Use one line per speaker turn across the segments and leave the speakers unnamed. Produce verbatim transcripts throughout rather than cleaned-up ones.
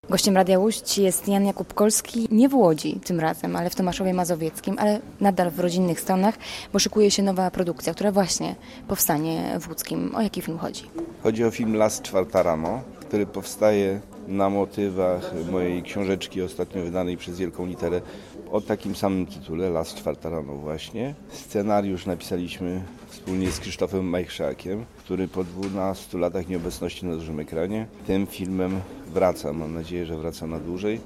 Gościem Radia Łódź jest Jan Jakub Kolski, nie w Łodzi tym razem, ale w Tomaszowie Mazowieckim, ale nadal w rodzinnych stronach, bo szykuje się nowa produkcja, która właśnie powstanie w Łódzkim. O jaki film chodzi?
Chodzi o film Las czwarta rano, który powstaje na motywach mojej książeczki ostatnio wydanej przez Wielką Literę o takim samym tytule, Las czwarta rano właśnie. Scenariusz napisaliśmy wspólnie z Krzysztofem Majchrzakiem, który po dwunastu latach nieobecności na dużym ekranie tym filmem wraca. Mam nadzieję, że wraca na dłużej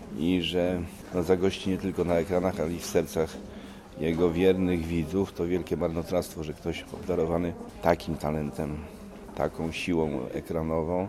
i że no, zagości nie tylko na ekranach, ale i w sercach jego wiernych widzów. To wielkie marnotrawstwo, że ktoś obdarowany takim talentem, taką siłą ekranową,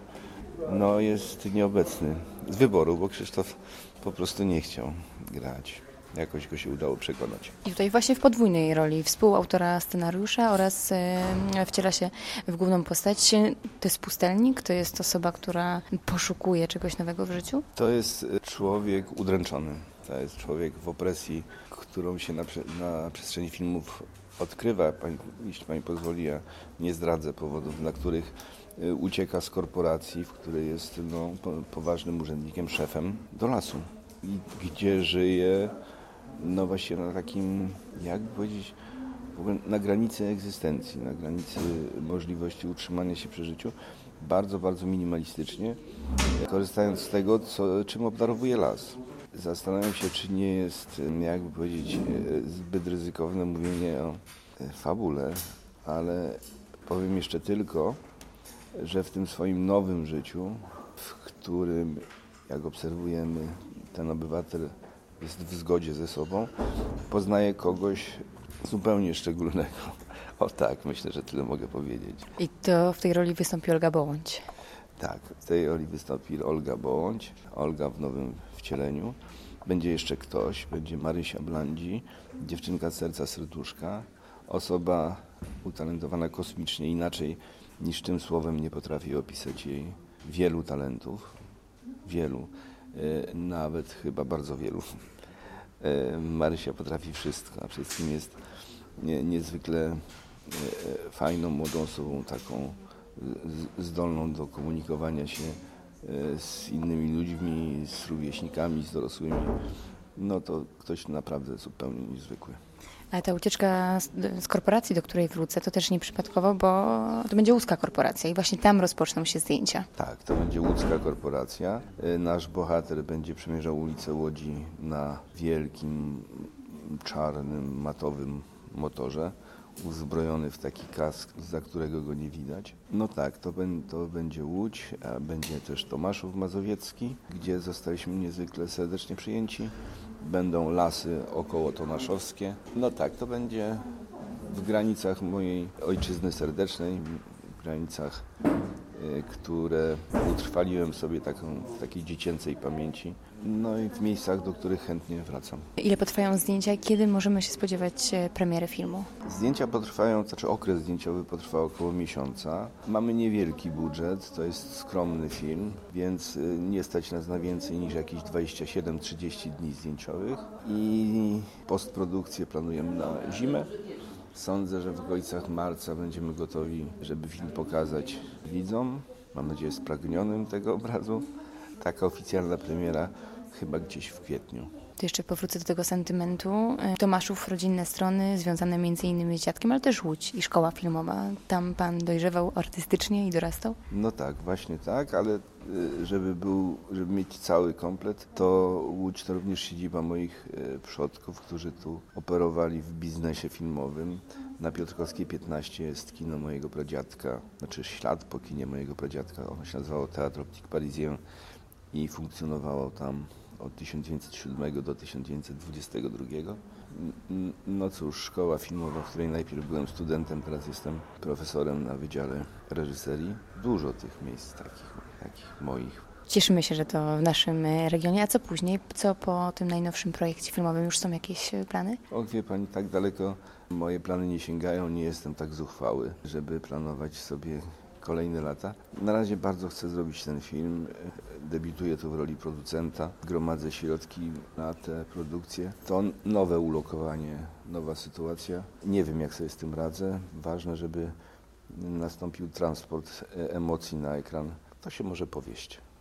no jest nieobecny z wyboru, bo Krzysztof po prostu nie chciał grać. Jakoś go się udało przekonać.
I tutaj właśnie w podwójnej roli współautora scenariusza oraz e, wciela się w główną postać. To jest pustelnik, to jest osoba, która poszukuje czegoś nowego w życiu?
To jest człowiek udręczony. To jest człowiek w opresji, którą się na, na przestrzeni filmów odkrywa. Pani, jeśli pani pozwoli, ja nie zdradzę powodów, dla których ucieka z korporacji, w której jest no, poważnym urzędnikiem, szefem, do lasu. I gdzie żyje, no właśnie na takim, jak powiedzieć, w ogóle na granicy egzystencji, na granicy możliwości utrzymania się przy życiu, bardzo, bardzo minimalistycznie, korzystając z tego, co, czym obdarowuje las. Zastanawiam się, czy nie jest, jakby powiedzieć, zbyt ryzykowne mówienie o fabule, ale powiem jeszcze tylko, że w tym swoim nowym życiu, w którym, jak obserwujemy, ten obywatel jest w zgodzie ze sobą, poznaje kogoś zupełnie szczególnego. O tak, myślę, że tyle mogę powiedzieć.
I to w tej roli wystąpi Olga Bołądź.
Tak, w tej roli wystąpi Olga Bołądź, Olga w nowym wcieleniu. Będzie jeszcze ktoś, będzie Marysia Blandzi, dziewczynka z serca serduszka, osoba utalentowana kosmicznie, inaczej niż tym słowem nie potrafię opisać jej wielu talentów, wielu, e, nawet chyba bardzo wielu. E, Marysia potrafi wszystko, a wszystkim jest nie, niezwykle e, fajną, młodą osobą, taką z, zdolną do komunikowania się e, z innymi ludźmi, z rówieśnikami, z dorosłymi. No to ktoś naprawdę zupełnie niezwykły.
Ale ta ucieczka z, z korporacji, do której wrócę, to też nieprzypadkowo, bo to będzie łódzka korporacja i właśnie tam rozpoczną się zdjęcia.
Tak, to będzie łódzka korporacja. Nasz bohater będzie przemierzał ulicę Łodzi na wielkim, czarnym, matowym motorze, uzbrojony w taki kask, za którego go nie widać. No tak, to, ben, to będzie Łódź, a będzie też Tomaszów Mazowiecki, gdzie zostaliśmy niezwykle serdecznie przyjęci. Będą lasy około tomaszowskie. No tak, to będzie w granicach mojej ojczyzny serdecznej, w granicach, y, które utrwaliłem sobie taką, w takiej dziecięcej pamięci. No i w miejscach, do których chętnie wracam.
Ile potrwają zdjęcia i kiedy możemy się spodziewać premiery filmu?
Zdjęcia potrwają, znaczy okres zdjęciowy potrwa około miesiąca. Mamy niewielki budżet, to jest skromny film, więc nie stać nas na więcej niż jakieś dwadzieścia siedem trzydzieści dni zdjęciowych i postprodukcję planujemy na zimę. Sądzę, że w okolicach marca będziemy gotowi, żeby film pokazać widzom. Mam nadzieję, spragnionym tego obrazu. Taka oficjalna premiera chyba gdzieś w kwietniu.
To jeszcze powrócę do tego sentymentu. Tomaszów, rodzinne strony, związane między innymi z dziadkiem, ale też Łódź i szkoła filmowa. Tam pan dojrzewał artystycznie i dorastał?
No tak, właśnie tak, ale żeby był, żeby mieć cały komplet, to Łódź to również siedziba moich przodków, którzy tu operowali w biznesie filmowym. Na Piotrkowskiej piętnaście jest kino mojego pradziadka, znaczy ślad po kinie mojego pradziadka. Ono się nazywało Théâtre Optique Parisien i funkcjonowało tam od tysiąc dziewięćset siódmego do tysiąc dziewięćset dwudziestego drugiego. No cóż, szkoła filmowa, w której najpierw byłem studentem, teraz jestem profesorem na Wydziale Reżyserii. Dużo tych miejsc takich, takich moich.
Cieszymy się, że to w naszym regionie. A co później? Co po tym najnowszym projekcie filmowym? Już są jakieś plany?
Och, wie pani, tak daleko moje plany nie sięgają, nie jestem tak zuchwały, żeby planować sobie kolejne lata. Na razie bardzo chcę zrobić ten film. Debiutuję tu w roli producenta. Gromadzę środki na tę produkcję. To nowe ulokowanie, nowa sytuacja. Nie wiem, jak sobie z tym radzę. Ważne, żeby nastąpił transport emocji na ekran. To się może powieść.